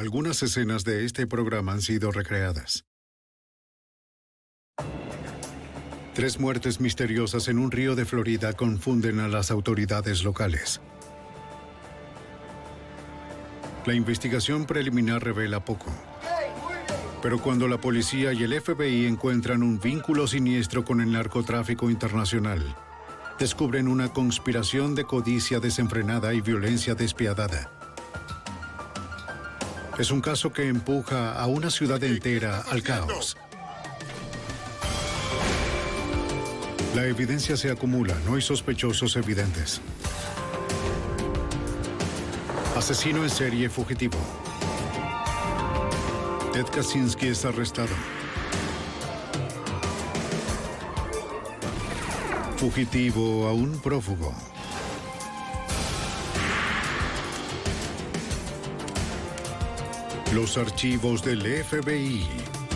algunas escenas de este programa han sido recreadas. 3 muertes misteriosas en un río de Florida confunden a las autoridades locales. La investigación preliminar revela poco. Pero cuando la policía y el FBI encuentran un vínculo siniestro con el narcotráfico internacional, descubren una conspiración de codicia desenfrenada y violencia despiadada. Es un caso que empuja a una ciudad entera al caos. La evidencia se acumula, no hay sospechosos evidentes. Asesino en serie fugitivo. Ted Kaczynski es arrestado. Fugitivo aún prófugo. Los archivos del FBI.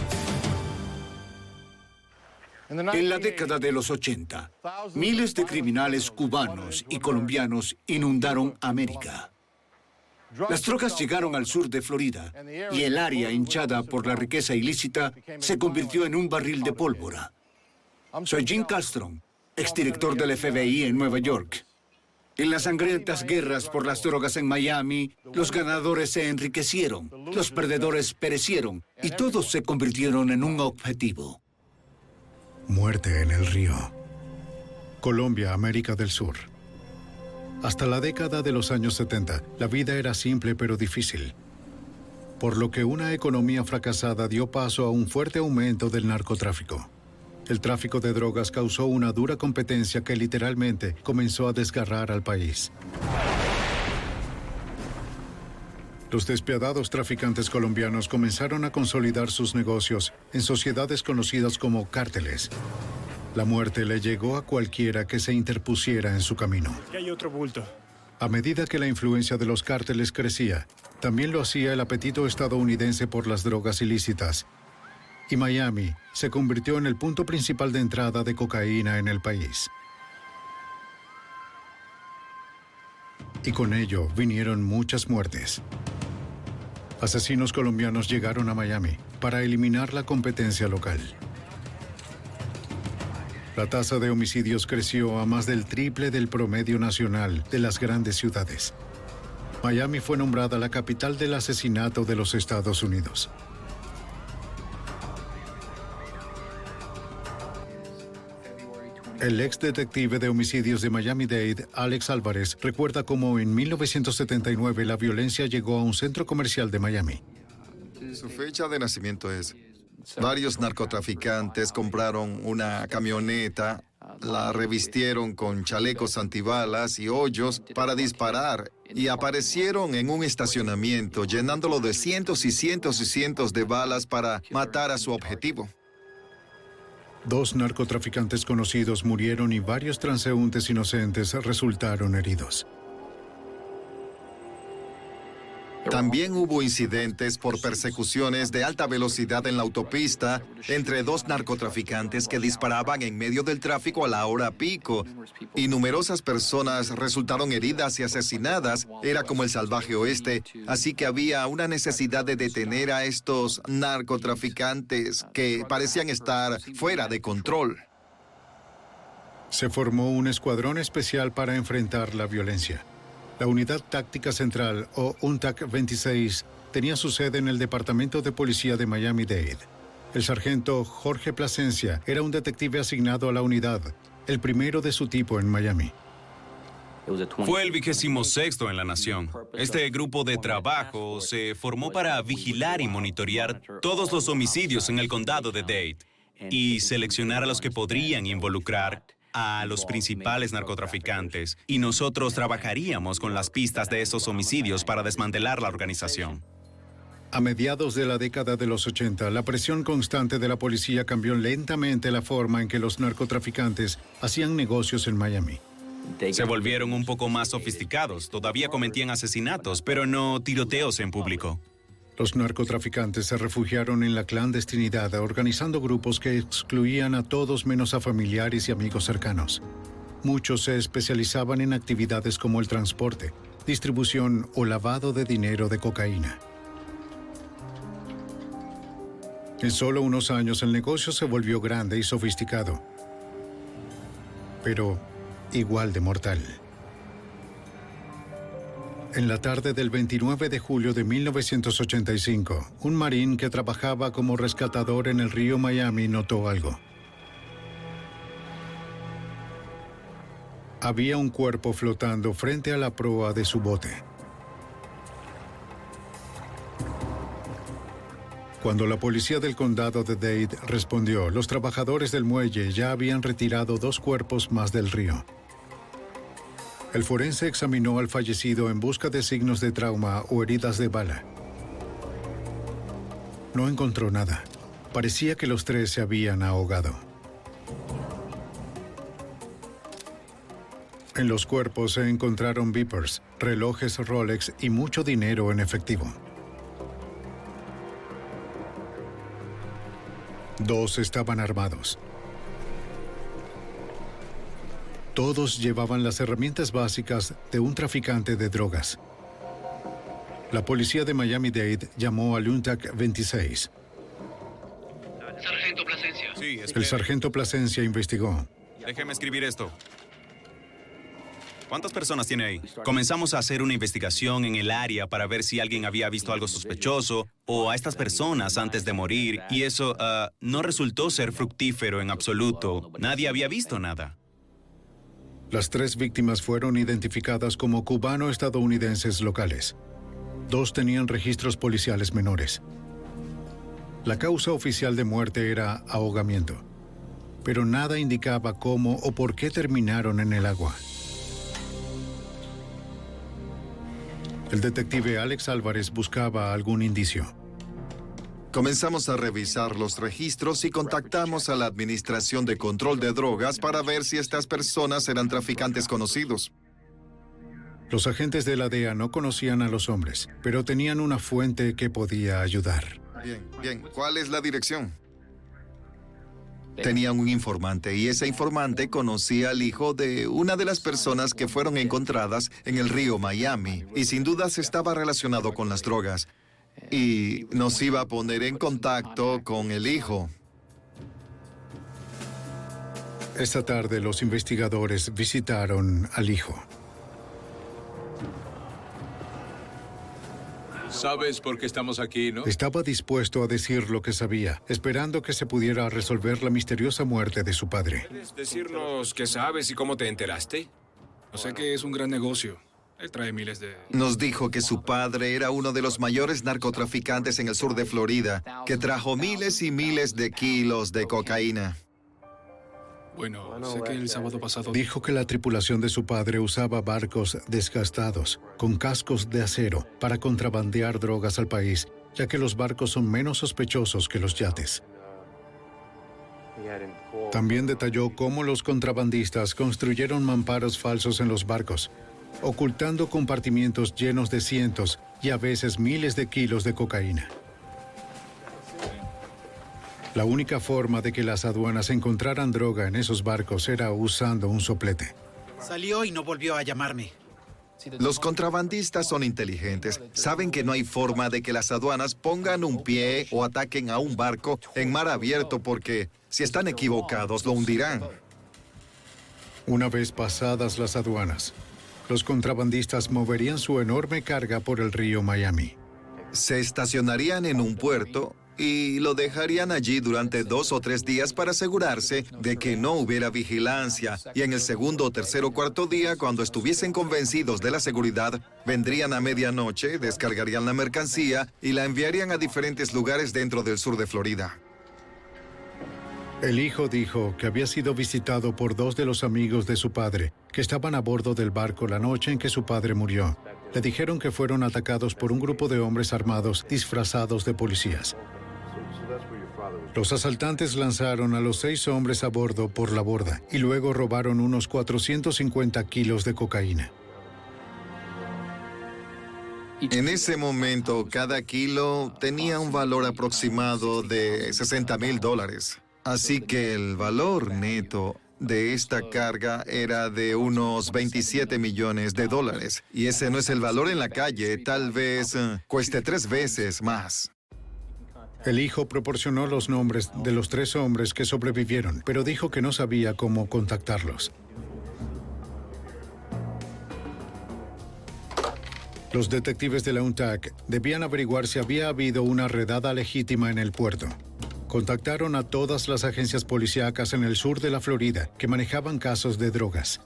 En la década de los 80, miles de criminales cubanos y colombianos inundaron América. Las drogas llegaron al sur de Florida y el área hinchada por la riqueza ilícita se convirtió en un barril de pólvora. Soy Jim Castro, exdirector del FBI en Nueva York. En las sangrientas guerras por las drogas en Miami, los ganadores se enriquecieron, los perdedores perecieron y todos se convirtieron en un objetivo. Muerte en el río. Colombia, América del Sur. Hasta la década de los años 70, la vida era simple pero difícil, por lo que una economía fracasada dio paso a un fuerte aumento del narcotráfico. El tráfico de drogas causó una dura competencia que literalmente comenzó a desgarrar al país. Los despiadados traficantes colombianos comenzaron a consolidar sus negocios en sociedades conocidas como cárteles. La muerte le llegó a cualquiera que se interpusiera en su camino. Aquí hay otro bulto. A medida que la influencia de los cárteles crecía, también lo hacía el apetito estadounidense por las drogas ilícitas. Y Miami se convirtió en el punto principal de entrada de cocaína en el país. Y con ello vinieron muchas muertes. Asesinos colombianos llegaron a Miami para eliminar la competencia local. La tasa de homicidios creció a más del triple del promedio nacional de las grandes ciudades. Miami fue nombrada la capital del asesinato de los Estados Unidos. El ex detective de homicidios de Miami-Dade, Alex Álvarez, recuerda cómo en 1979 la violencia llegó a un centro comercial de Miami. Su fecha de nacimiento es: varios narcotraficantes compraron una camioneta, la revistieron con chalecos antibalas y hoyos para disparar y aparecieron en un estacionamiento llenándolo de cientos y cientos y cientos de balas para matar a su objetivo. 2 narcotraficantes conocidos murieron y varios transeúntes inocentes resultaron heridos. También hubo incidentes por persecuciones de alta velocidad en la autopista entre 2 narcotraficantes que disparaban en medio del tráfico a la hora pico, y numerosas personas resultaron heridas y asesinadas. Era como el salvaje oeste, así que había una necesidad de detener a estos narcotraficantes que parecían estar fuera de control. Se formó un escuadrón especial para enfrentar la violencia. La Unidad Táctica Central, o UNTAC 26, tenía su sede en el Departamento de Policía de Miami-Dade. El sargento Jorge Plasencia era un detective asignado a la unidad, el primero de su tipo en Miami. Fue el 26º en la nación. Este grupo de trabajo se formó para vigilar y monitorear todos los homicidios en el condado de Dade y seleccionar a los que podrían involucrar a los principales narcotraficantes, y nosotros trabajaríamos con las pistas de esos homicidios para desmantelar la organización. A mediados de la década de los 80, la presión constante de la policía cambió lentamente la forma en que los narcotraficantes hacían negocios en Miami. Se volvieron un poco más sofisticados, todavía cometían asesinatos, pero no tiroteos en público. Los narcotraficantes se refugiaron en la clandestinidad, organizando grupos que excluían a todos menos a familiares y amigos cercanos. Muchos se especializaban en actividades como el transporte, distribución o lavado de dinero de cocaína. En solo unos años el negocio se volvió grande y sofisticado, pero igual de mortal. En la tarde del 29 de julio de 1985, un marín que trabajaba como rescatador en el río Miami notó algo. Había un cuerpo flotando frente a la proa de su bote. Cuando la policía del condado de Dade respondió, los trabajadores del muelle ya habían retirado 2 cuerpos más del río. El forense examinó al fallecido en busca de signos de trauma o heridas de bala. No encontró nada. Parecía que los 3 se habían ahogado. En los cuerpos se encontraron beepers, relojes Rolex y mucho dinero en efectivo. 2 estaban armados. Todos llevaban las herramientas básicas de un traficante de drogas. La policía de Miami-Dade llamó al UNTAC 26. Sargento Plasencia. Sí, El sargento Plasencia investigó. Déjeme escribir esto. ¿Cuántas personas tiene ahí? Comenzamos a hacer una investigación en el área para ver si alguien había visto algo sospechoso o a estas personas antes de morir, y eso no resultó ser fructífero en absoluto. Nadie había visto nada. Las 3 víctimas fueron identificadas como cubano-estadounidenses locales. 2 tenían registros policiales menores. La causa oficial de muerte era ahogamiento, pero nada indicaba cómo o por qué terminaron en el agua. El detective Alex Álvarez buscaba algún indicio. Comenzamos a revisar los registros y contactamos a la Administración de Control de Drogas para ver si estas personas eran traficantes conocidos. Los agentes de la DEA no conocían a los hombres, pero tenían una fuente que podía ayudar. Bien. ¿Cuál es la dirección? Tenían un informante y ese informante conocía al hijo de una de las personas que fueron encontradas en el río Miami y sin dudas estaba relacionado con las drogas. Y nos iba a poner en contacto con el hijo. Esta tarde los investigadores visitaron al hijo. ¿Sabes por qué estamos aquí, no? Estaba dispuesto a decir lo que sabía, esperando que se pudiera resolver la misteriosa muerte de su padre. ¿Puedes decirnos qué sabes y cómo te enteraste? No sé que es un gran negocio. Él trae miles de... Nos dijo que su padre era uno de los mayores narcotraficantes en el sur de Florida, que trajo miles y miles de kilos de cocaína. Bueno, sé que el sábado pasado... Dijo que la tripulación de su padre usaba barcos desgastados, con cascos de acero, para contrabandear drogas al país, ya que los barcos son menos sospechosos que los yates. También detalló cómo los contrabandistas construyeron mamparos falsos en los barcos, ocultando compartimientos llenos de cientos y a veces miles de kilos de cocaína. La única forma de que las aduanas encontraran droga en esos barcos era usando un soplete. Salió y no volvió a llamarme. Los contrabandistas son inteligentes. Saben que no hay forma de que las aduanas pongan un pie o ataquen a un barco en mar abierto porque, si están equivocados, lo hundirán. Una vez pasadas las aduanas, los contrabandistas moverían su enorme carga por el río Miami. Se estacionarían en un puerto y lo dejarían allí durante 2 o 3 días para asegurarse de que no hubiera vigilancia. Y en el segundo, tercer o cuarto día, cuando estuviesen convencidos de la seguridad, vendrían a medianoche, descargarían la mercancía y la enviarían a diferentes lugares dentro del sur de Florida. El hijo dijo que había sido visitado por 2 de los amigos de su padre, que estaban a bordo del barco la noche en que su padre murió. Le dijeron que fueron atacados por un grupo de hombres armados disfrazados de policías. Los asaltantes lanzaron a los 6 hombres a bordo por la borda y luego robaron unos 450 kilos de cocaína. En ese momento, cada kilo tenía un valor aproximado de $60,000. Así que el valor neto de esta carga era de unos $27 millones. Y ese no es el valor en la calle, tal vez cueste 3 veces más. El hijo proporcionó los nombres de los 3 hombres que sobrevivieron, pero dijo que no sabía cómo contactarlos. Los detectives de la UNTAC debían averiguar si había habido una redada legítima en el puerto. Contactaron a todas las agencias policíacas en el sur de la Florida que manejaban casos de drogas.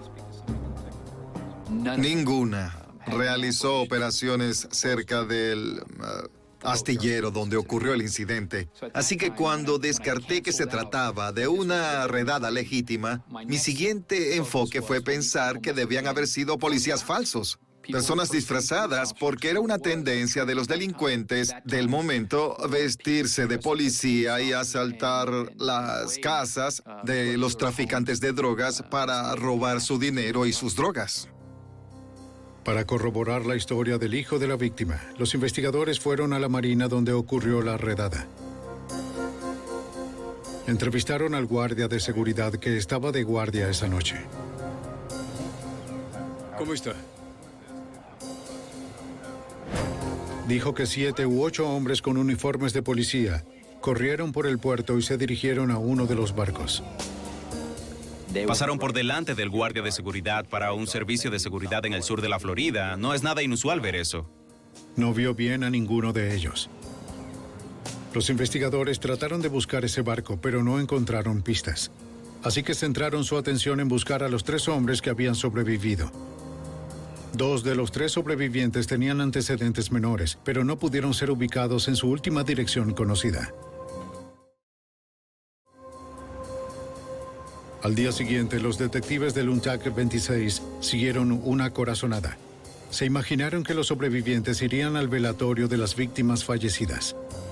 Ninguna realizó operaciones cerca del astillero donde ocurrió el incidente. Así que cuando descarté que se trataba de una redada legítima, mi siguiente enfoque fue pensar que debían haber sido policías falsos. Personas disfrazadas, porque era una tendencia de los delincuentes del momento vestirse de policía y asaltar las casas de los traficantes de drogas para robar su dinero y sus drogas. Para corroborar la historia del hijo de la víctima, los investigadores fueron a la marina donde ocurrió la redada. Entrevistaron al guardia de seguridad que estaba de guardia esa noche. ¿Cómo está? Dijo que 7 u 8 hombres con uniformes de policía corrieron por el puerto y se dirigieron a uno de los barcos. Pasaron por delante del guardia de seguridad para un servicio de seguridad en el sur de la Florida. No es nada inusual ver eso. No vio bien a ninguno de ellos. Los investigadores trataron de buscar ese barco, pero no encontraron pistas. Así que centraron su atención en buscar a los 3 hombres que habían sobrevivido. 2 de los 3 sobrevivientes tenían antecedentes menores, pero no pudieron ser ubicados en su última dirección conocida. Al día siguiente, los detectives del UNTAC 26 siguieron una corazonada. Se imaginaron que los sobrevivientes irían al velatorio de las víctimas fallecidas.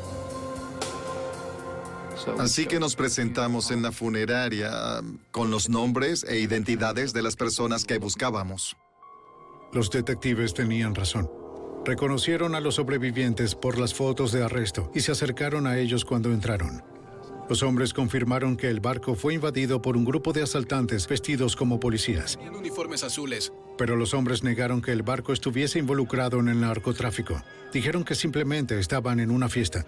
Así que nos presentamos en la funeraria con los nombres e identidades de las personas que buscábamos. Los detectives tenían razón. Reconocieron a los sobrevivientes por las fotos de arresto y se acercaron a ellos cuando entraron. Los hombres confirmaron que el barco fue invadido por un grupo de asaltantes vestidos como policías. Tienen uniformes azules. Pero los hombres negaron que el barco estuviese involucrado en el narcotráfico. Dijeron que simplemente estaban en una fiesta.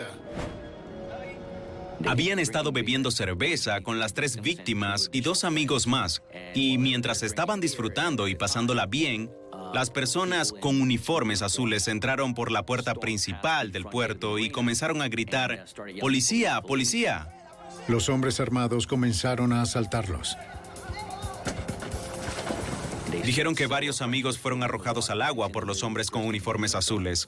Habían estado bebiendo cerveza con las 3 víctimas y 2 amigos más. Y mientras estaban disfrutando y pasándola bien, las personas con uniformes azules entraron por la puerta principal del puerto y comenzaron a gritar, ¡Policía! ¡Policía! Los hombres armados comenzaron a asaltarlos. Dijeron que varios amigos fueron arrojados al agua por los hombres con uniformes azules.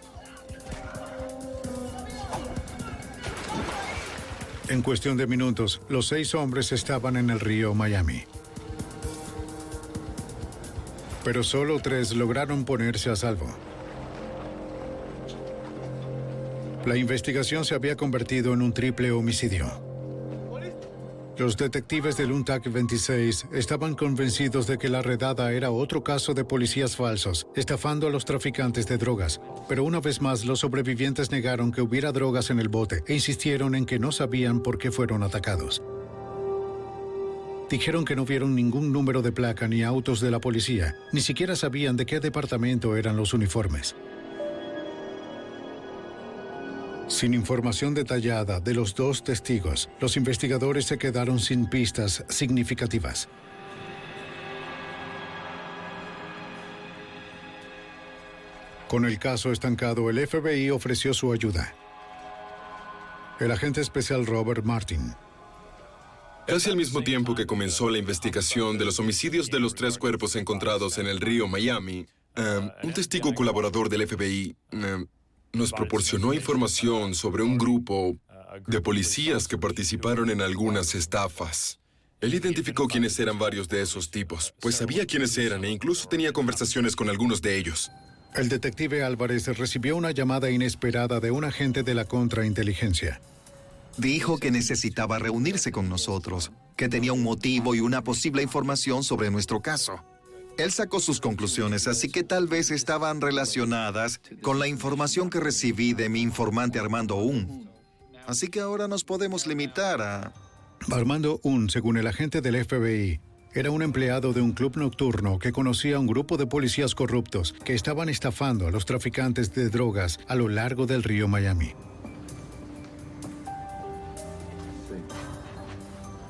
En cuestión de minutos, los 6 hombres estaban en el río Miami. Pero solo 3 lograron ponerse a salvo. La investigación se había convertido en un triple homicidio. Los detectives del UNTAC 26 estaban convencidos de que la redada era otro caso de policías falsos, estafando a los traficantes de drogas. Pero una vez más, los sobrevivientes negaron que hubiera drogas en el bote e insistieron en que no sabían por qué fueron atacados. Dijeron que no vieron ningún número de placa ni autos de la policía, ni siquiera sabían de qué departamento eran los uniformes. Sin información detallada de los 2 testigos, los investigadores se quedaron sin pistas significativas. Con el caso estancado, el FBI ofreció su ayuda. El agente especial Robert Martin. Casi al mismo tiempo que comenzó la investigación de los homicidios de los 3 cuerpos encontrados en el río Miami, un testigo colaborador del FBI nos proporcionó información sobre un grupo de policías que participaron en algunas estafas. Él identificó quiénes eran varios de esos tipos, pues sabía quiénes eran e incluso tenía conversaciones con algunos de ellos. El detective Álvarez recibió una llamada inesperada de un agente de la contrainteligencia. Dijo que necesitaba reunirse con nosotros, que tenía un motivo y una posible información sobre nuestro caso. Él sacó sus conclusiones, así que tal vez estaban relacionadas con la información que recibí de mi informante Armando Un. Así que ahora nos podemos limitar a... Armando Un, según el agente del FBI, era un empleado de un club nocturno que conocía a un grupo de policías corruptos que estaban estafando a los traficantes de drogas a lo largo del río Miami.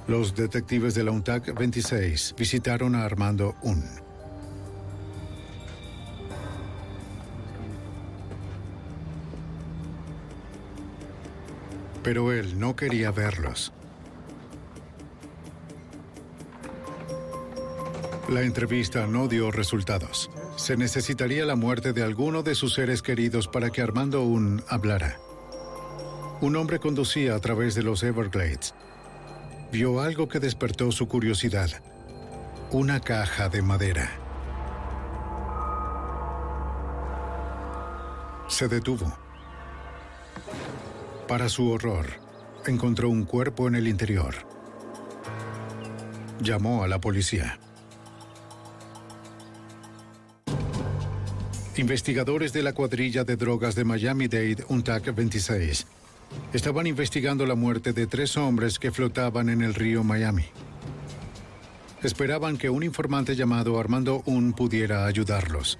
Los detectives de la UNTAC 26 visitaron a Armando Un. Pero él no quería verlos. La entrevista no dio resultados. Se necesitaría la muerte de alguno de sus seres queridos para que Armando Un hablara. Un hombre conducía a través de los Everglades. Vio algo que despertó su curiosidad. Una caja de madera. Se detuvo. Para su horror, encontró un cuerpo en el interior. Llamó a la policía. Investigadores de la cuadrilla de drogas de Miami-Dade UNTAC 26 estaban investigando la muerte de 3 hombres que flotaban en el río Miami. Esperaban que un informante llamado Armando Un pudiera ayudarlos.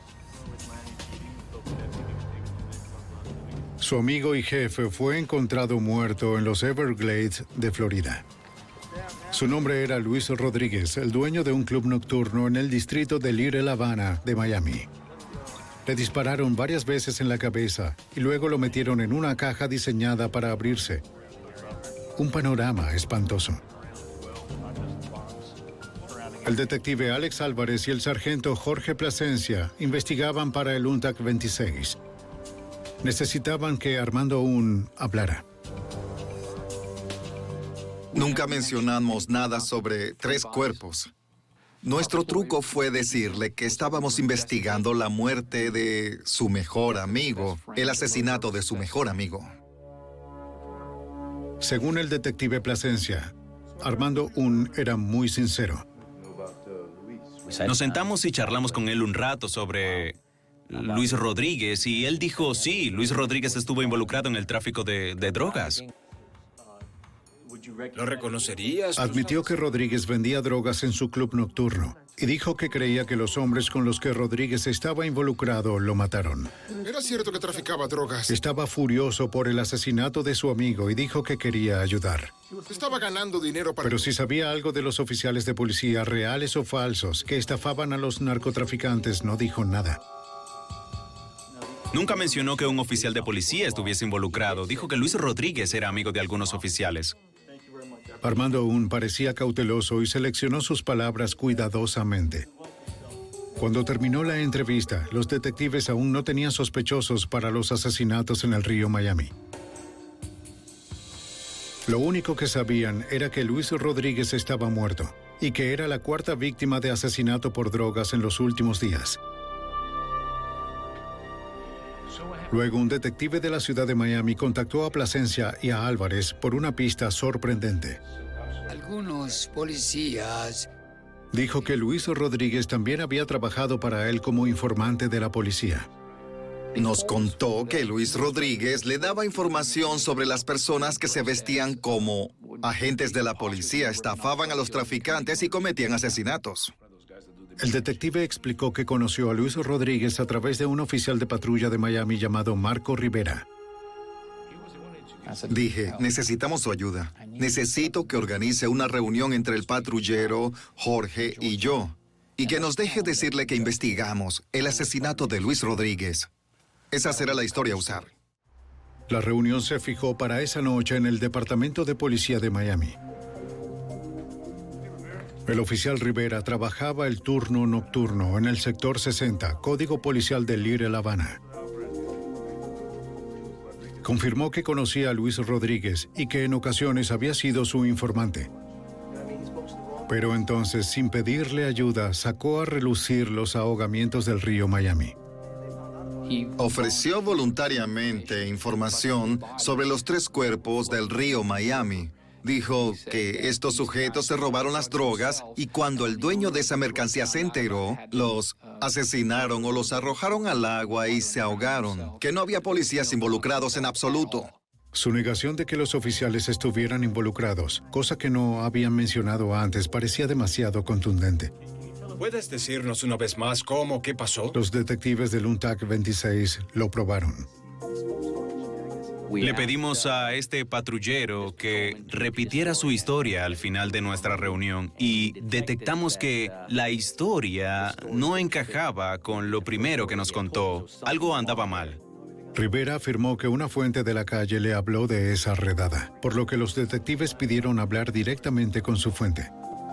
Su amigo y jefe fue encontrado muerto en los Everglades de Florida. Su nombre era Luis Rodríguez, el dueño de un club nocturno en el distrito de Little Havana de Miami. Le dispararon varias veces en la cabeza y luego lo metieron en una caja diseñada para abrirse. Un panorama espantoso. El detective Alex Álvarez y el sargento Jorge Plasencia investigaban para el UNTAC 26. Necesitaban que Armando Un hablara. Nunca mencionamos nada sobre 3 cuerpos. Nuestro truco fue decirle que estábamos investigando la muerte de su mejor amigo, el asesinato de su mejor amigo. Según el detective Plasencia, Armando Un era muy sincero. Nos sentamos y charlamos con él un rato sobre Luis Rodríguez y él dijo, sí, Luis Rodríguez estuvo involucrado en el tráfico de drogas. ¿Lo reconocerías? Admitió que Rodríguez vendía drogas en su club nocturno y dijo que creía que los hombres con los que Rodríguez estaba involucrado lo mataron. ¿Era cierto que traficaba drogas? Estaba furioso por el asesinato de su amigo y dijo que quería ayudar. Estaba ganando dinero para... Pero si sabía algo de los oficiales de policía, reales o falsos, que estafaban a los narcotraficantes, no dijo nada. Nunca mencionó que un oficial de policía estuviese involucrado. Dijo que Luis Rodríguez era amigo de algunos oficiales. Armando Un parecía cauteloso y seleccionó sus palabras cuidadosamente. Cuando terminó la entrevista, los detectives aún no tenían sospechosos para los asesinatos en el río Miami. Lo único que sabían era que Luis Rodríguez estaba muerto y que era la 4ª víctima de asesinato por drogas en los últimos días. Luego, un detective de la ciudad de Miami contactó a Plasencia y a Álvarez por una pista sorprendente. Algunos policías... Dijo que Luis Rodríguez también había trabajado para él como informante de la policía. Nos contó que Luis Rodríguez le daba información sobre las personas que se vestían como agentes de la policía, estafaban a los traficantes y cometían asesinatos. El detective explicó que conoció a Luis Rodríguez a través de un oficial de patrulla de Miami llamado Marco Rivera. Dije, necesitamos su ayuda. Necesito que organice una reunión entre el patrullero, Jorge y yo. Y que nos deje decirle que investigamos el asesinato de Luis Rodríguez. Esa será la historia a usar. La reunión se fijó para esa noche en el Departamento de Policía de Miami. El oficial Rivera trabajaba el turno nocturno en el sector 60, Código Policial de Little Havana. Confirmó que conocía a Luis Rodríguez y que en ocasiones había sido su informante. Pero entonces, sin pedirle ayuda, sacó a relucir los ahogamientos del río Miami. Ofreció voluntariamente información sobre los 3 cuerpos del río Miami. Dijo que estos sujetos se robaron las drogas y cuando el dueño de esa mercancía se enteró, los asesinaron o los arrojaron al agua y se ahogaron. Que no había policías involucrados en absoluto. Su negación de que los oficiales estuvieran involucrados, cosa que no habían mencionado antes, parecía demasiado contundente. ¿Puedes decirnos una vez más cómo, qué pasó? Los detectives del UNTAC 26 lo probaron. Le pedimos a este patrullero que repitiera su historia al final de nuestra reunión y detectamos que la historia no encajaba con lo primero que nos contó. Algo andaba mal. Rivera afirmó que una fuente de la calle le habló de esa redada, por lo que los detectives pidieron hablar directamente con su fuente.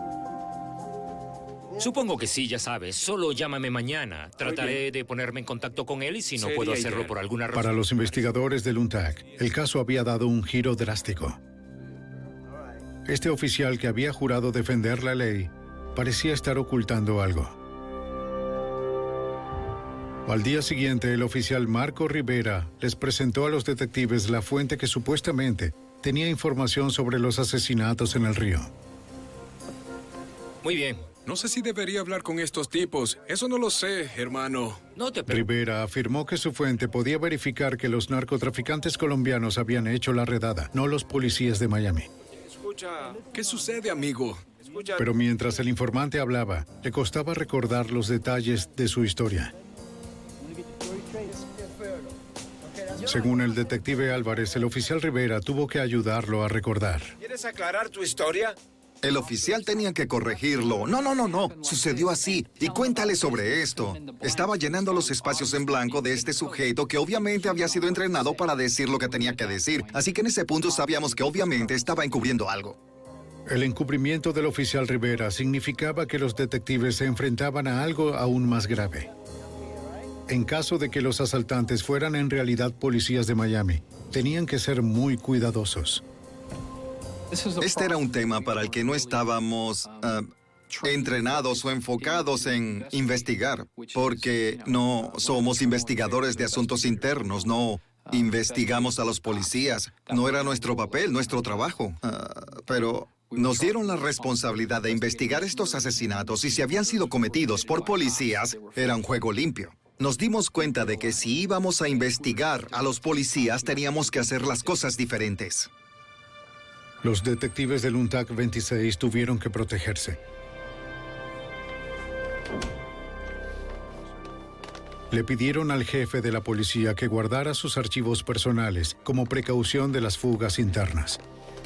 Supongo que sí, ya sabes. Solo llámame mañana. Trataré de ponerme en contacto con él y si no puedo hacerlo por alguna razón... Para los investigadores del UNTAC, el caso había dado un giro drástico. Este oficial que había jurado defender la ley parecía estar ocultando algo. Al día siguiente, el oficial Marco Rivera les presentó a los detectives la fuente que supuestamente tenía información sobre los asesinatos en el río. Muy bien. No sé si debería hablar con estos tipos. Eso no lo sé, hermano. Rivera afirmó que su fuente podía verificar que los narcotraficantes colombianos habían hecho la redada, no los policías de Miami. Escucha, ¿qué sucede, amigo? Pero mientras el informante hablaba, le costaba recordar los detalles de su historia. Según el detective Álvarez, el oficial Rivera tuvo que ayudarlo a recordar. ¿Quieres aclarar tu historia? El oficial tenía que corregirlo. No. Sucedió así. Y cuéntale sobre esto. Estaba llenando los espacios en blanco de este sujeto que obviamente había sido entrenado para decir lo que tenía que decir. Así que en ese punto sabíamos que obviamente estaba encubriendo algo. El encubrimiento del oficial Rivera significaba que los detectives se enfrentaban a algo aún más grave. En caso de que los asaltantes fueran en realidad policías de Miami, tenían que ser muy cuidadosos. Este era un tema para el que no estábamos entrenados o enfocados en investigar, porque no somos investigadores de asuntos internos, no investigamos a los policías. No era nuestro papel, nuestro trabajo. Pero nos dieron la responsabilidad de investigar estos asesinatos y si habían sido cometidos por policías, era un juego limpio. Nos dimos cuenta de que si íbamos a investigar a los policías, teníamos que hacer las cosas diferentes. Los detectives del UNTAC 26 tuvieron que protegerse. Le pidieron al jefe de la policía que guardara sus archivos personales como precaución de las fugas internas.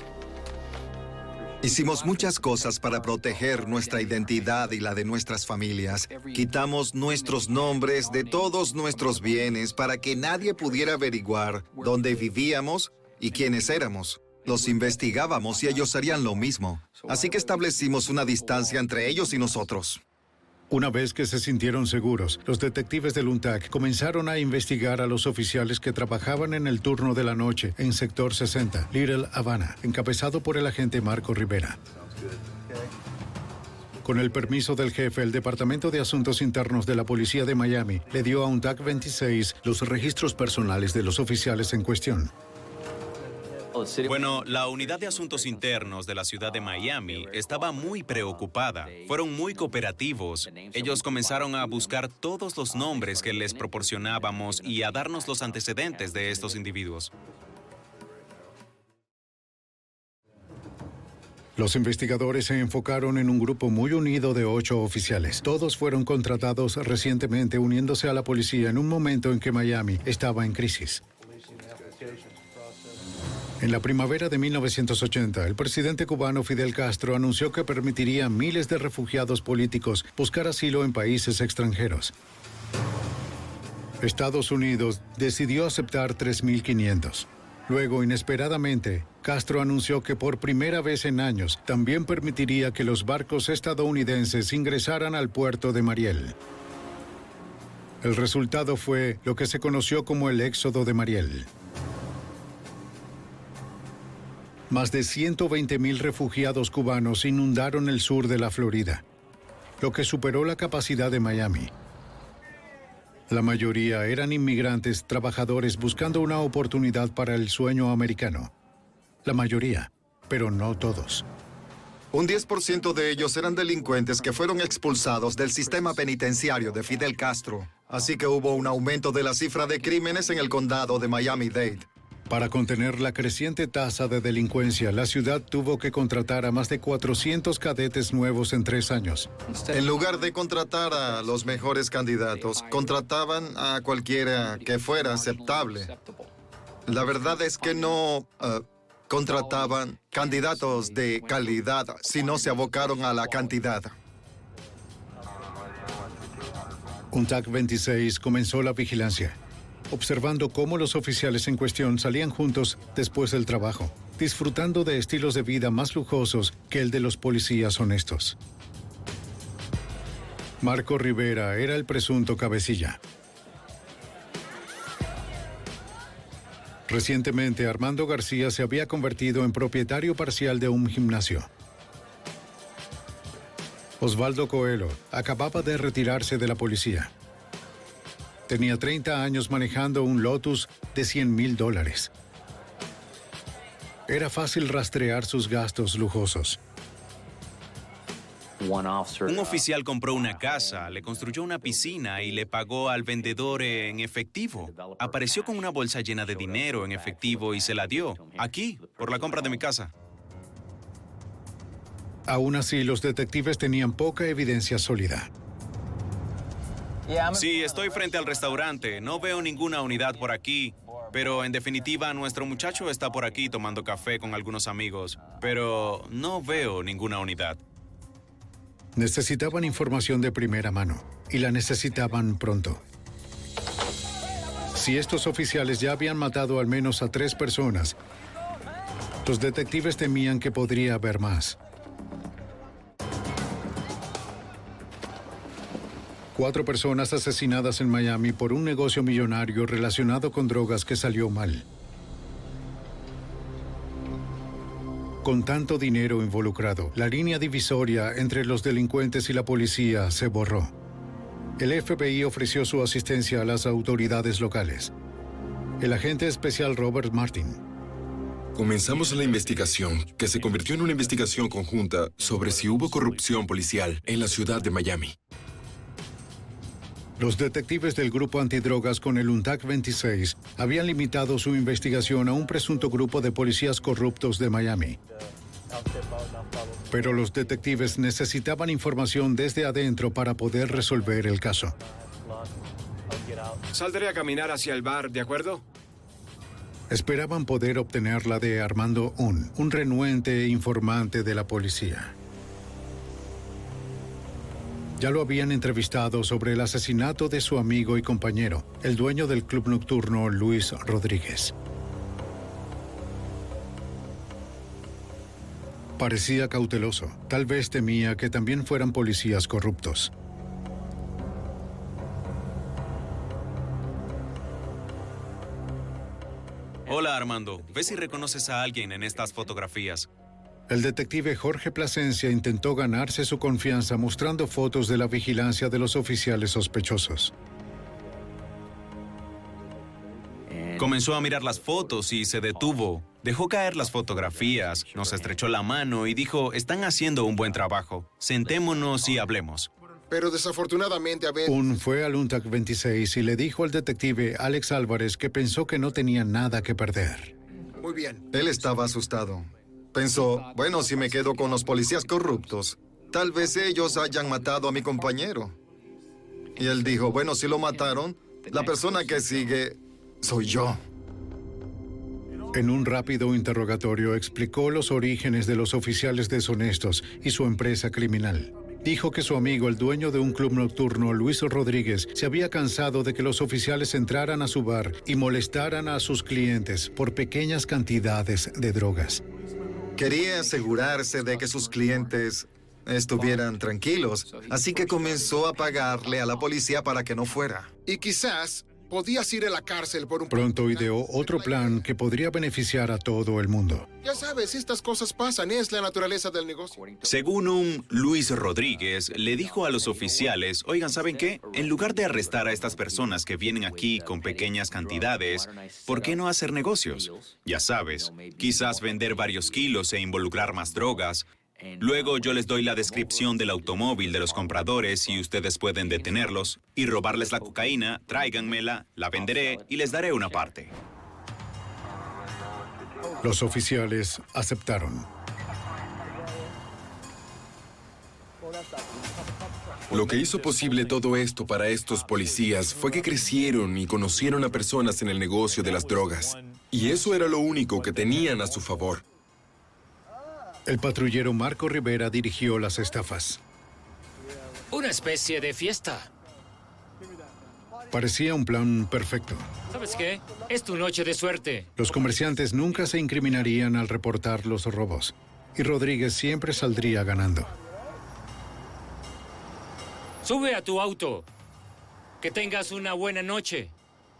Hicimos muchas cosas para proteger nuestra identidad y la de nuestras familias. Quitamos nuestros nombres de todos nuestros bienes para que nadie pudiera averiguar dónde vivíamos y quiénes éramos. Los investigábamos y ellos harían lo mismo. Así que establecimos una distancia entre ellos y nosotros. Una vez que se sintieron seguros, los detectives del UNTAC comenzaron a investigar a los oficiales que trabajaban en el turno de la noche en Sector 60, Little Havana, encabezado por el agente Marco Rivera. Con el permiso del jefe, el Departamento de Asuntos Internos de la Policía de Miami le dio a UNTAC 26 los registros personales de los oficiales en cuestión. Bueno, la Unidad de Asuntos Internos de la ciudad de Miami estaba muy preocupada. Fueron muy cooperativos. Ellos comenzaron a buscar todos los nombres que les proporcionábamos y a darnos los antecedentes de estos individuos. Los investigadores se enfocaron en un grupo muy unido de 8 oficiales. Todos fueron contratados recientemente uniéndose a la policía en un momento en que Miami estaba en crisis. En la primavera de 1980, el presidente cubano Fidel Castro anunció que permitiría a miles de refugiados políticos buscar asilo en países extranjeros. Estados Unidos decidió aceptar 3.500. Luego, inesperadamente, Castro anunció que por primera vez en años también permitiría que los barcos estadounidenses ingresaran al puerto de Mariel. El resultado fue lo que se conoció como el Éxodo de Mariel. Más de 120.000 refugiados cubanos inundaron el sur de la Florida, lo que superó la capacidad de Miami. La mayoría eran inmigrantes trabajadores buscando una oportunidad para el sueño americano. La mayoría, pero no todos. Un 10% de ellos eran delincuentes que fueron expulsados del sistema penitenciario de Fidel Castro. Así que hubo un aumento de la cifra de crímenes en el condado de Miami-Dade. Para contener la creciente tasa de delincuencia, la ciudad tuvo que contratar a más de 400 cadetes nuevos en 3 años. En lugar de contratar a los mejores candidatos, contrataban a cualquiera que fuera aceptable. La verdad es que no contrataban candidatos de calidad, sino se abocaron a la cantidad. Un TAC 26 comenzó la vigilancia, observando cómo los oficiales en cuestión salían juntos después del trabajo, disfrutando de estilos de vida más lujosos que el de los policías honestos. Marco Rivera era el presunto cabecilla. Recientemente, Armando García se había convertido en propietario parcial de un gimnasio. Osvaldo Coelho acababa de retirarse de la policía. Tenía 30 años manejando un Lotus de $100,000. Era fácil rastrear sus gastos lujosos. Un oficial compró una casa, le construyó una piscina y le pagó al vendedor en efectivo. Apareció con una bolsa llena de dinero en efectivo y se la dio, aquí, por la compra de mi casa. Aún así, los detectives tenían poca evidencia sólida. Sí, estoy frente al restaurante. No veo ninguna unidad por aquí. Pero, en definitiva, nuestro muchacho está por aquí tomando café con algunos amigos. Pero no veo ninguna unidad. Necesitaban información de primera mano, y la necesitaban pronto. Si estos oficiales ya habían matado al menos a 3 personas, los detectives temían que podría haber más. 4 personas asesinadas en Miami por un negocio millonario relacionado con drogas que salió mal. Con tanto dinero involucrado, la línea divisoria entre los delincuentes y la policía se borró. El FBI ofreció su asistencia a las autoridades locales. El agente especial Robert Martin. Comenzamos la investigación, que se convirtió en una investigación conjunta sobre si hubo corrupción policial en la ciudad de Miami. Los detectives del grupo antidrogas con el UNTAC 26 habían limitado su investigación a un presunto grupo de policías corruptos de Miami. Pero los detectives necesitaban información desde adentro para poder resolver el caso. Saldré a caminar hacia el bar, ¿de acuerdo? Esperaban poder obtenerla de Armando un renuente informante de la policía. Ya lo habían entrevistado sobre el asesinato de su amigo y compañero, el dueño del club nocturno Luis Rodríguez. Parecía cauteloso. Tal vez temía que también fueran policías corruptos. Hola, Armando. ¿Ves si reconoces a alguien en estas fotografías? El detective Jorge Plasencia intentó ganarse su confianza mostrando fotos de la vigilancia de los oficiales sospechosos. Comenzó a mirar las fotos y se detuvo. Dejó caer las fotografías, nos estrechó la mano y dijo, están haciendo un buen trabajo. Sentémonos y hablemos. Pero desafortunadamente a veces... Fue al UNTAC 26 y le dijo al detective Alex Álvarez que pensó que no tenía nada que perder. Muy bien. Él estaba asustado. Pensó, bueno, si me quedo con los policías corruptos, tal vez ellos hayan matado a mi compañero. Y él dijo, bueno, si lo mataron, la persona que sigue soy yo. En un rápido interrogatorio explicó los orígenes de los oficiales deshonestos y su empresa criminal. Dijo que su amigo, el dueño de un club nocturno, Luis Rodríguez, se había cansado de que los oficiales entraran a su bar y molestaran a sus clientes por pequeñas cantidades de drogas. Quería asegurarse de que sus clientes estuvieran tranquilos, así que comenzó a pagarle a la policía para que no fuera. Y quizás podías ir a la cárcel por un... Pronto ideó otro plan que podría beneficiar a todo el mundo. Ya sabes, estas cosas pasan, es la naturaleza del negocio. Según un Luis Rodríguez, le dijo a los oficiales, oigan, ¿saben qué? En lugar de arrestar a estas personas que vienen aquí con pequeñas cantidades, ¿por qué no hacer negocios? Ya sabes, quizás vender varios kilos e involucrar más drogas. Luego yo les doy la descripción del automóvil de los compradores y ustedes pueden detenerlos y robarles la cocaína, tráiganmela, la venderé y les daré una parte. Los oficiales aceptaron. Lo que hizo posible todo esto para estos policías fue que crecieron y conocieron a personas en el negocio de las drogas. Y eso era lo único que tenían a su favor. El patrullero Marco Rivera dirigió las estafas. Una especie de fiesta. Parecía un plan perfecto. ¿Sabes qué? Es tu noche de suerte. Los comerciantes nunca se incriminarían al reportar los robos, y Rodríguez siempre saldría ganando. Sube a tu auto. Que tengas una buena noche.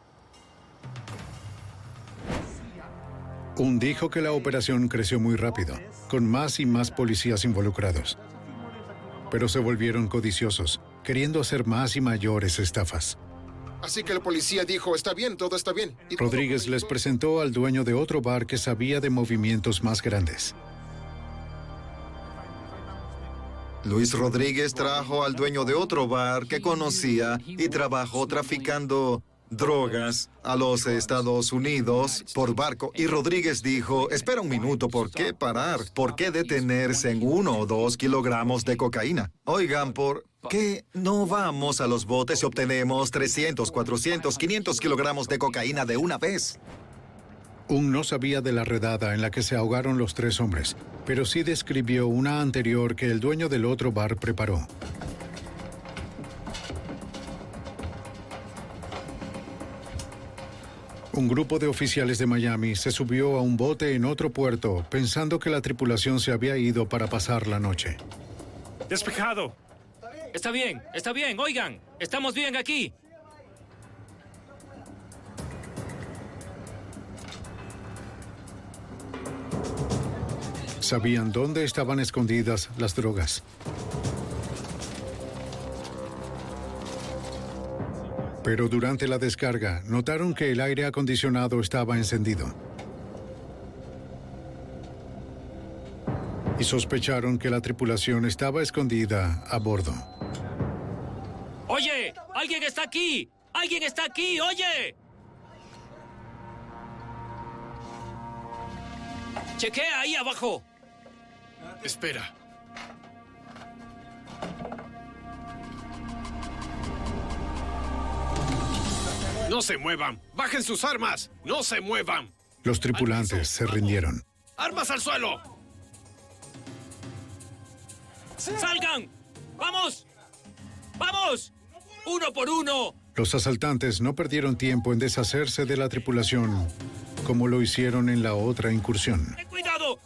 Un dijo que la operación creció muy rápido, con más y más policías involucrados. Pero se volvieron codiciosos, queriendo hacer más y mayores estafas. Así que el policía dijo, está bien, todo está bien. Y Rodríguez les presentó al dueño de otro bar que sabía de movimientos más grandes. Luis Rodríguez trajo al dueño de otro bar que conocía y trabajó traficando drogas a los Estados Unidos por barco. Y Rodríguez dijo, espera un minuto, ¿por qué parar? ¿Por qué detenerse en 1 o 2 kilogramos de cocaína? Oigan, ¿por qué no vamos a los botes y obtenemos 300, 400, 500 kilogramos de cocaína de una vez? Un no sabía de la redada en la que se ahogaron los 3 hombres, pero sí describió una anterior que el dueño del otro bar preparó. Un grupo de oficiales de Miami se subió a un bote en otro puerto, pensando que la tripulación se había ido para pasar la noche. ¡Despejado! Está bien, oigan, estamos bien aquí. Sabían dónde estaban escondidas las drogas. Pero durante la descarga, notaron que el aire acondicionado estaba encendido. Y sospecharon que la tripulación estaba escondida a bordo. ¡Oye! ¡Alguien está aquí! ¡Alguien está aquí! ¡Oye! ¡Chequea ahí abajo! Espera. ¡No se muevan! ¡Bajen sus armas! ¡No se muevan! Los tripulantes se rindieron. ¡Armas al suelo! ¡Salgan! ¡Vamos! ¡Vamos! ¡Uno por uno! Los asaltantes no perdieron tiempo en deshacerse de la tripulación, como lo hicieron en la otra incursión. ¡Ten cuidado!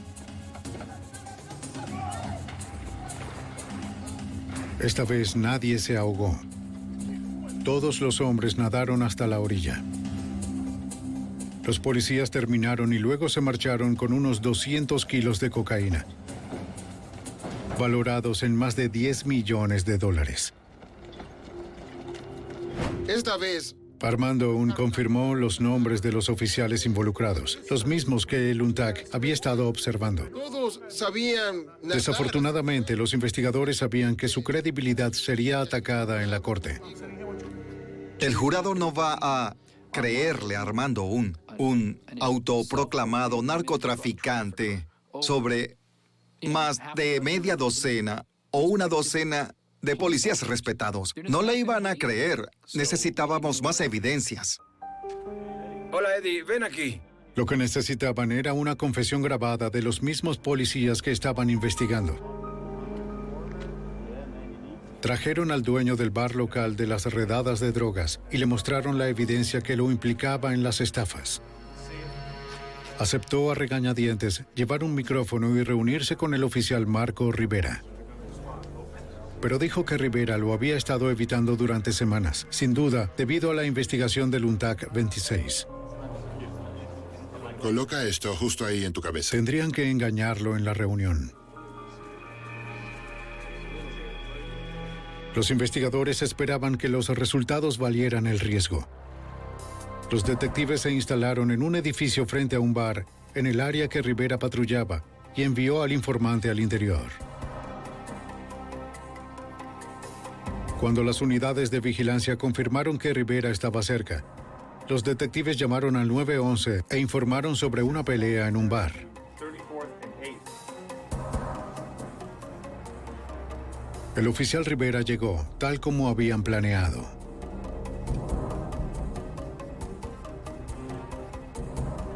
Esta vez nadie se ahogó. Todos los hombres nadaron hasta la orilla. Los policías terminaron y luego se marcharon con unos 200 kilos de cocaína, valorados en más de $10 millones. Esta vez, Armando Un confirmó los nombres de los oficiales involucrados, los mismos que el UNTAC había estado observando. todos sabían nadar. Desafortunadamente, los investigadores sabían que su credibilidad sería atacada en la corte. El jurado no va a creerle a Armando un autoproclamado narcotraficante sobre más de media docena o una docena de policías respetados. No le iban a creer. Necesitábamos más evidencias. Hola, Eddie, ven aquí. Lo que necesitaban era una confesión grabada de los mismos policías que estaban investigando. Trajeron al dueño del bar local de las redadas de drogas y le mostraron la evidencia que lo implicaba en las estafas. Aceptó a regañadientes llevar un micrófono y reunirse con el oficial Marco Rivera. Pero dijo que Rivera lo había estado evitando durante semanas, sin duda, debido a la investigación del UNTAC 26. Coloca esto justo ahí en tu cabeza. Tendrían que engañarlo en la reunión. Los investigadores esperaban que los resultados valieran el riesgo. Los detectives se instalaron en un edificio frente a un bar, en el área que Rivera patrullaba, y envió al informante al interior. Cuando las unidades de vigilancia confirmaron que Rivera estaba cerca, los detectives llamaron al 911 e informaron sobre una pelea en un bar. El oficial Rivera llegó, tal como habían planeado.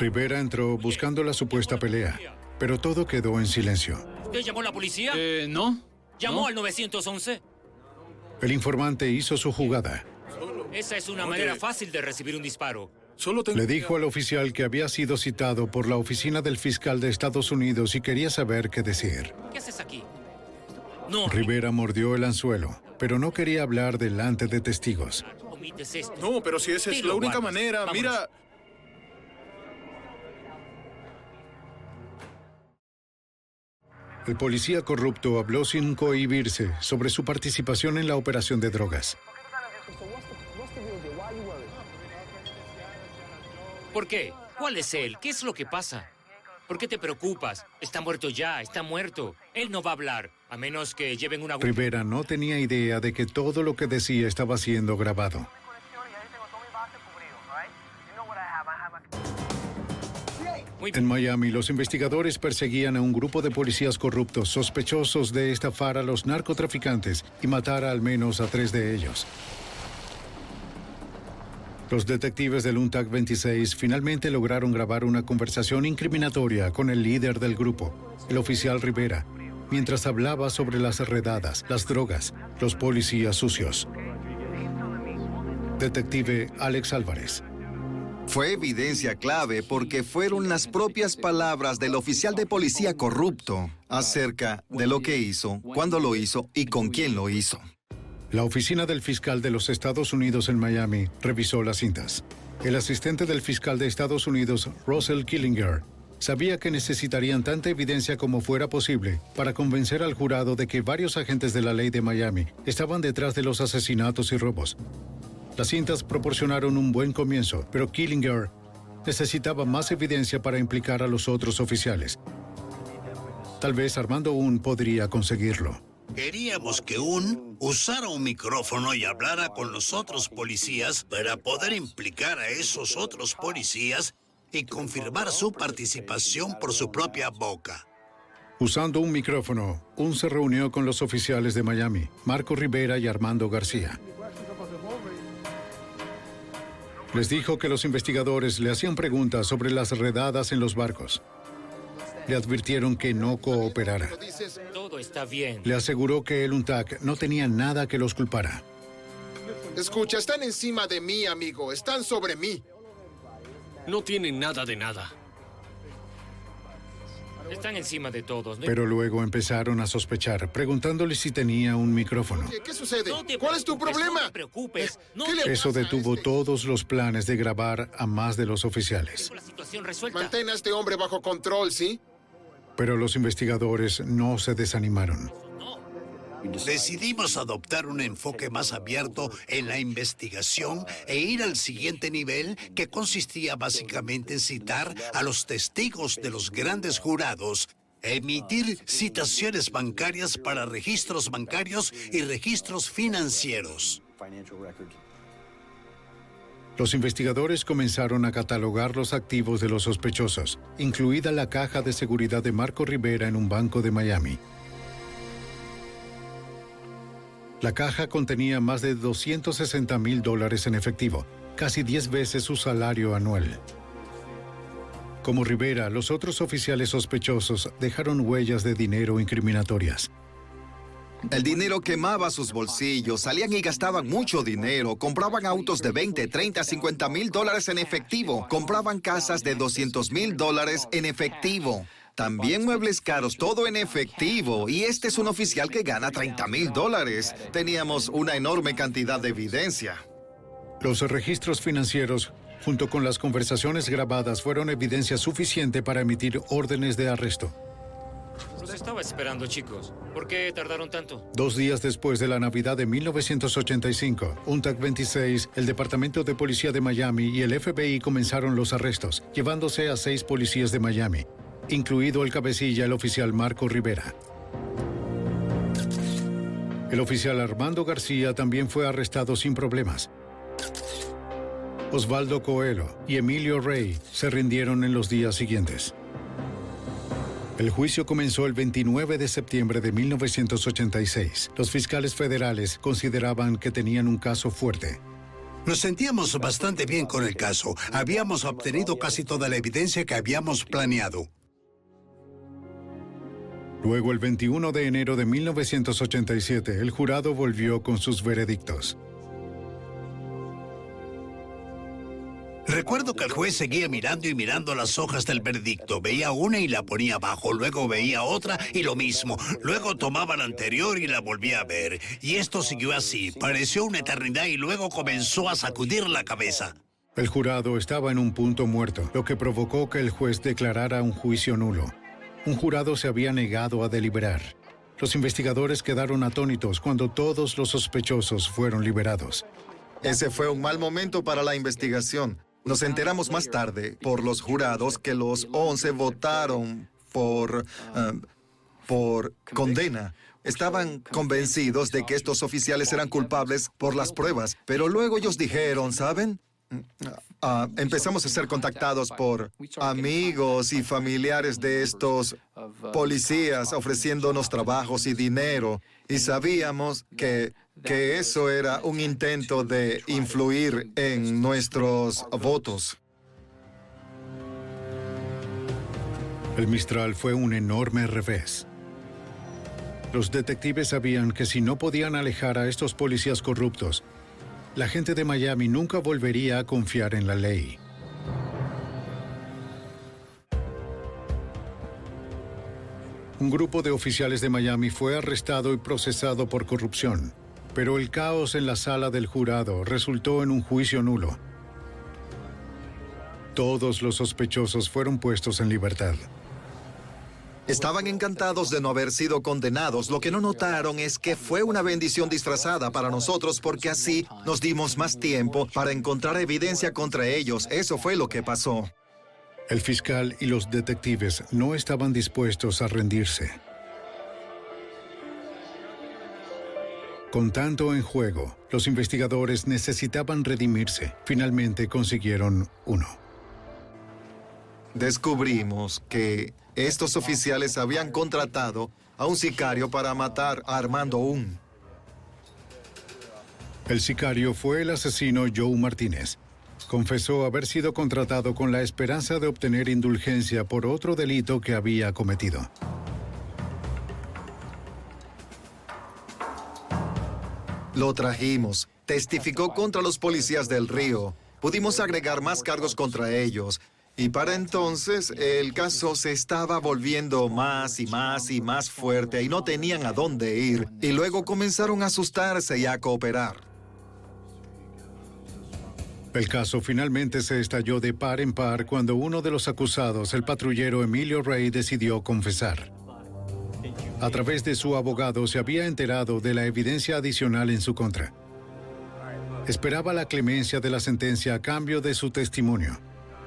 Rivera entró buscando la supuesta pelea, pero todo quedó en silencio. ¿Usted llamó a la policía? No. ¿Llamó al 911? El informante hizo su jugada. Esa es una manera fácil de recibir un disparo. Le dijo al oficial que había sido citado por la oficina del fiscal de Estados Unidos y quería saber qué decir. ¿Qué haces aquí? No. Rivera mordió el anzuelo, pero no quería hablar delante de testigos. No, pero si esa es la única manera, Vámonos. mira... El policía corrupto habló sin cohibirse sobre su participación en la operación de drogas. ¿Por qué? ¿Cuál es él? ¿Qué es lo que pasa? ¿Por qué te preocupas? Está muerto ya, está muerto. Él no va a hablar, a menos que lleven una... Rivera no tenía idea de que todo lo que decía estaba siendo grabado. En Miami, los investigadores perseguían a un grupo de policías corruptos sospechosos de estafar a los narcotraficantes y matar al menos a 3 de ellos. Los detectives del UNTAC 26 finalmente lograron grabar una conversación incriminatoria con el líder del grupo, el oficial Rivera, mientras hablaba sobre las redadas, las drogas, los policías sucios. Detective Alex Álvarez. Fue evidencia clave porque fueron las propias palabras del oficial de policía corrupto acerca de lo que hizo, cuándo lo hizo y con quién lo hizo. La oficina del fiscal de los Estados Unidos en Miami revisó las cintas. El asistente del fiscal de Estados Unidos, Russell Killinger, sabía que necesitarían tanta evidencia como fuera posible para convencer al jurado de que varios agentes de la ley de Miami estaban detrás de los asesinatos y robos. Las cintas proporcionaron un buen comienzo, pero Killinger necesitaba más evidencia para implicar a los otros oficiales. Tal vez Armando Un podría conseguirlo. Queríamos que Un usara un micrófono y hablara con los otros policías para poder implicar a esos otros policías y confirmar su participación por su propia boca. Usando un micrófono, Un se reunió con los oficiales de Miami, Marco Rivera y Armando García. Les dijo que los investigadores le hacían preguntas sobre las redadas en los barcos. Le advirtieron que no cooperara. Todo está bien. Le aseguró que el UNTAC no tenía nada que los culpara. Escucha, están encima de mí, amigo. Están sobre mí. No tienen nada de nada. Están encima de todos, ¿no? Pero luego empezaron a sospechar, preguntándole si tenía un micrófono. ¿Qué sucede? ¿Cuál es tu problema? No te preocupes. Eso detuvo todos los planes de grabar a más de los oficiales. La situación resuelta. Mantén a este hombre bajo control, ¿sí? Pero los investigadores no se desanimaron. Decidimos adoptar un enfoque más abierto en la investigación e ir al siguiente nivel, que consistía básicamente en citar a los testigos de los grandes jurados, emitir citaciones bancarias para registros bancarios y registros financieros. Los investigadores comenzaron a catalogar los activos de los sospechosos, incluida la caja de seguridad de Marco Rivera en un banco de Miami. La caja contenía más de $260,000 en efectivo, casi 10 veces su salario anual. Como Rivera, los otros oficiales sospechosos dejaron huellas de dinero incriminatorias. El dinero quemaba sus bolsillos, salían y gastaban mucho dinero, compraban autos de 20, 30, 50 mil dólares en efectivo, compraban casas de $200,000 en efectivo. También muebles caros, todo en efectivo. Y este es un oficial que gana $30,000. Teníamos una enorme cantidad de evidencia. Los registros financieros, junto con las conversaciones grabadas, fueron evidencia suficiente para emitir órdenes de arresto. Los estaba esperando, chicos. ¿Por qué tardaron tanto? 2 días después de la Navidad de 1985, UNTAC 26, el Departamento de Policía de Miami y el FBI comenzaron los arrestos, llevándose a 6 policías de Miami, incluido el cabecilla, el oficial Marco Rivera. El oficial Armando García también fue arrestado sin problemas. Osvaldo Coelho y Emilio Rey se rindieron en los días siguientes. El juicio comenzó el 29 de septiembre de 1986. Los fiscales federales consideraban que tenían un caso fuerte. Nos sentíamos bastante bien con el caso. Habíamos obtenido casi toda la evidencia que habíamos planeado. Luego, el 21 de enero de 1987, el jurado volvió con sus veredictos. Recuerdo que el juez seguía mirando y mirando las hojas del veredicto. Veía una y la ponía abajo, luego veía otra y lo mismo. Luego tomaba la anterior y la volvía a ver. Y esto siguió así. Pareció una eternidad y luego comenzó a sacudir la cabeza. El jurado estaba en un punto muerto, lo que provocó que el juez declarara un juicio nulo. Un jurado se había negado a deliberar. Los investigadores quedaron atónitos cuando todos los sospechosos fueron liberados. Ese fue un mal momento para la investigación. Nos enteramos más tarde por los jurados que los 11 votaron por condena. Estaban convencidos de que estos oficiales eran culpables por las pruebas, pero luego ellos dijeron, ¿saben? Empezamos a ser contactados por amigos y familiares de estos policías ofreciéndonos trabajos y dinero, y sabíamos que eso era un intento de influir en nuestros votos. El Mistral fue un enorme revés. Los detectives sabían que si no podían alejar a estos policías corruptos, la gente de Miami nunca volvería a confiar en la ley. Un grupo de oficiales de Miami fue arrestado y procesado por corrupción, pero el caos en la sala del jurado resultó en un juicio nulo. Todos los sospechosos fueron puestos en libertad. Estaban encantados de no haber sido condenados. Lo que no notaron es que fue una bendición disfrazada para nosotros porque así nos dimos más tiempo para encontrar evidencia contra ellos. Eso fue lo que pasó. El fiscal y los detectives no estaban dispuestos a rendirse. Con tanto en juego, los investigadores necesitaban redimirse. Finalmente consiguieron uno. Descubrimos que estos oficiales habían contratado a un sicario para matar a Armando Un. El sicario fue el asesino Joe Martínez. Confesó haber sido contratado con la esperanza de obtener indulgencia por otro delito que había cometido. Lo trajimos. Testificó contra los policías del Río. Pudimos agregar más cargos contra ellos. Y para entonces, el caso se estaba volviendo más y más y más fuerte y no tenían a dónde ir. Y luego comenzaron a asustarse y a cooperar. El caso finalmente se estalló de par en par cuando uno de los acusados, el patrullero Emilio Rey, decidió confesar. A través de su abogado se había enterado de la evidencia adicional en su contra. Esperaba la clemencia de la sentencia a cambio de su testimonio.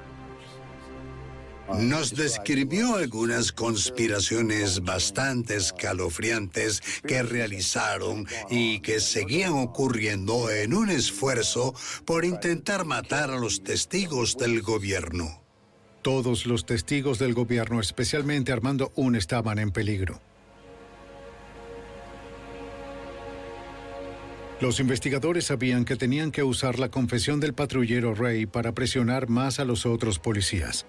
Nos describió algunas conspiraciones bastante escalofriantes que realizaron y que seguían ocurriendo en un esfuerzo por intentar matar a los testigos del gobierno. Todos los testigos del gobierno, especialmente Armando Un, estaban en peligro. Los investigadores sabían que tenían que usar la confesión del patrullero Rey para presionar más a los otros policías.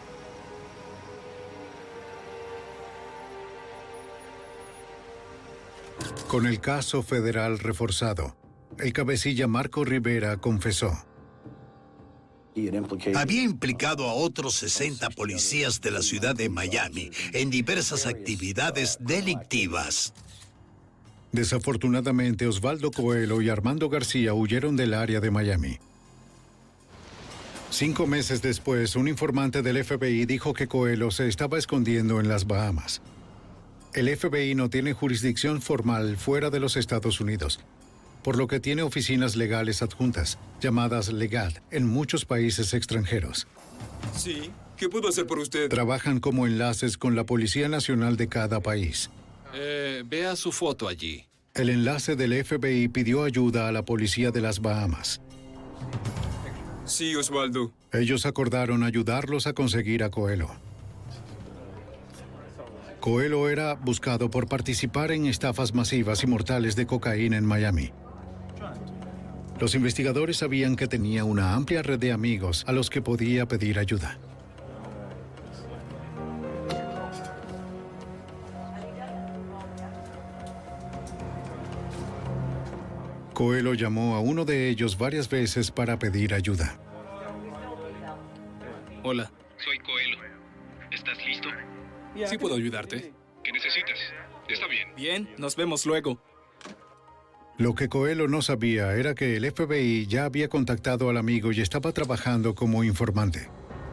Con el caso federal reforzado, el cabecilla Marco Rivera confesó. Había implicado a otros 60 policías de la ciudad de Miami en diversas actividades delictivas. Desafortunadamente, Osvaldo Coelho y Armando García huyeron del área de Miami. 5 meses después, un informante del FBI dijo que Coelho se estaba escondiendo en las Bahamas. El FBI no tiene jurisdicción formal fuera de los Estados Unidos, por lo que tiene oficinas legales adjuntas, llamadas LEGAD, en muchos países extranjeros. Sí, ¿qué puedo hacer por usted? Trabajan como enlaces con la Policía Nacional de cada país. Vea su foto allí. El enlace del FBI pidió ayuda a la policía de las Bahamas. Sí, Osvaldo. Ellos acordaron ayudarlos a conseguir a Coelho. Coelho era buscado por participar en estafas masivas y mortales de cocaína en Miami. Los investigadores sabían que tenía una amplia red de amigos a los que podía pedir ayuda. Coelho llamó a uno de ellos varias veces para pedir ayuda. Hola. Soy Coelho. ¿Estás listo? Sí puedo ayudarte. ¿Qué necesitas? Está bien. Bien, nos vemos luego. Lo que Coelho no sabía era que el FBI ya había contactado al amigo y estaba trabajando como informante.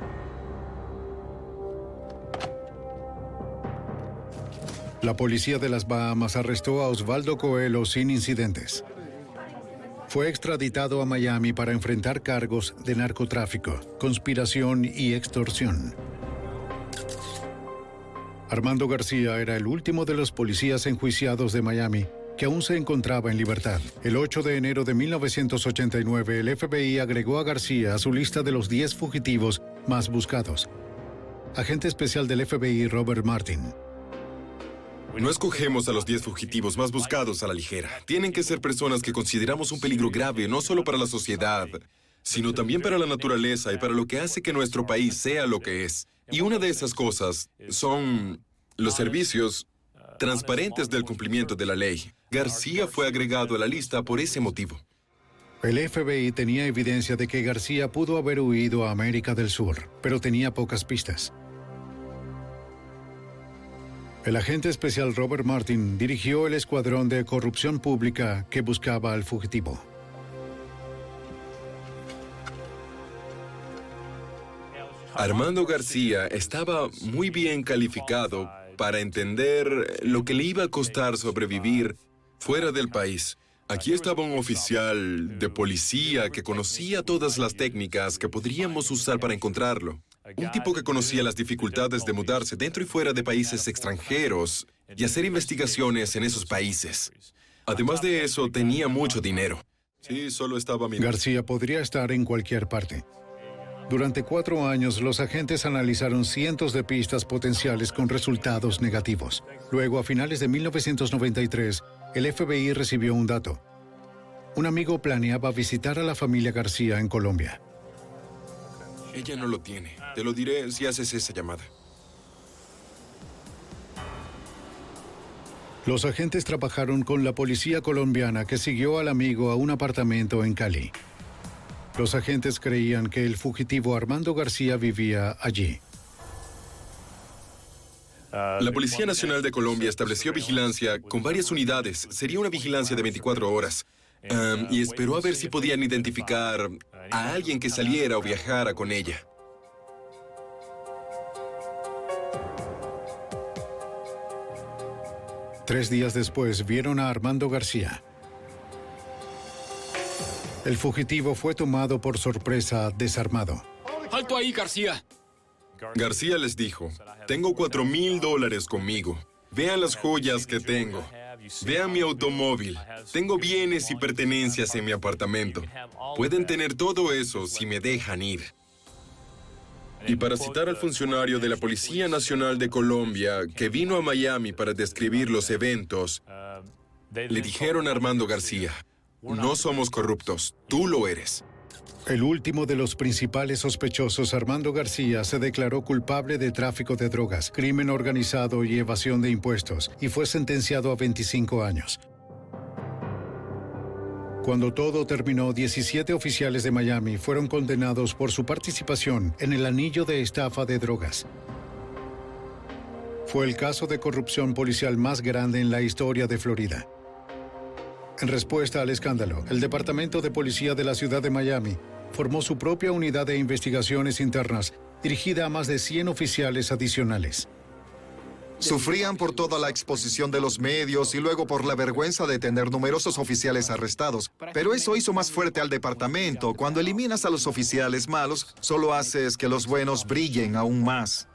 La policía de las Bahamas arrestó a Osvaldo Coelho sin incidentes. Fue extraditado a Miami para enfrentar cargos de narcotráfico, conspiración y extorsión. Armando García era el último de los policías enjuiciados de Miami que aún se encontraba en libertad. El 8 de enero de 1989, el FBI agregó a García a su lista de los 10 fugitivos más buscados. Agente especial del FBI, Robert Martin. No escogemos a los 10 fugitivos más buscados a la ligera. Tienen que ser personas que consideramos un peligro grave, no solo para la sociedad, sino también para la naturaleza y para lo que hace que nuestro país sea lo que es. Y una de esas cosas son los servicios transparentes del cumplimiento de la ley. García fue agregado a la lista por ese motivo. El FBI tenía evidencia de que García pudo haber huido a América del Sur, pero tenía pocas pistas. El agente especial Robert Martin dirigió el escuadrón de corrupción pública que buscaba al fugitivo. Armando García estaba muy bien calificado para entender lo que le iba a costar sobrevivir fuera del país. Aquí estaba un oficial de policía que conocía todas las técnicas que podríamos usar para encontrarlo. Un tipo que conocía las dificultades de mudarse dentro y fuera de países extranjeros y hacer investigaciones en esos países. Además de eso, tenía mucho dinero. Sí, solo estaba mirando. García podría estar en cualquier parte. Durante 4 años, los agentes analizaron cientos de pistas potenciales con resultados negativos. Luego, a finales de 1993, el FBI recibió un dato. Un amigo planeaba visitar a la familia García en Colombia. Ella no lo tiene. Te lo diré si haces esa llamada. Los agentes trabajaron con la policía colombiana que siguió al amigo a un apartamento en Cali. Los agentes creían que el fugitivo Armando García vivía allí. La Policía Nacional de Colombia estableció vigilancia con varias unidades. Sería una vigilancia de 24 horas. Y esperó a ver si podían identificar a alguien que saliera o viajara con ella. Tres días después, vieron a Armando García. El fugitivo fue tomado por sorpresa, desarmado. ¡Alto ahí, García! García les dijo, tengo $4,000 conmigo. Vean las joyas que tengo. Vean mi automóvil. Tengo bienes y pertenencias en mi apartamento. Pueden tener todo eso si me dejan ir. Y para citar al funcionario de la Policía Nacional de Colombia que vino a Miami para describir los eventos, le dijeron a Armando García, no somos corruptos, tú lo eres. El último de los principales sospechosos, Armando García, se declaró culpable de tráfico de drogas, crimen organizado y evasión de impuestos, y fue sentenciado a 25 años. Cuando todo terminó, 17 oficiales de Miami fueron condenados por su participación en el anillo de estafa de drogas. Fue el caso de corrupción policial más grande en la historia de Florida. En respuesta al escándalo, el Departamento de Policía de la ciudad de Miami formó su propia unidad de investigaciones internas, dirigida a más de 100 oficiales adicionales. Sufrían por toda la exposición de los medios y luego por la vergüenza de tener numerosos oficiales arrestados. Pero eso hizo más fuerte al departamento. Cuando eliminas a los oficiales malos, solo haces que los buenos brillen aún más.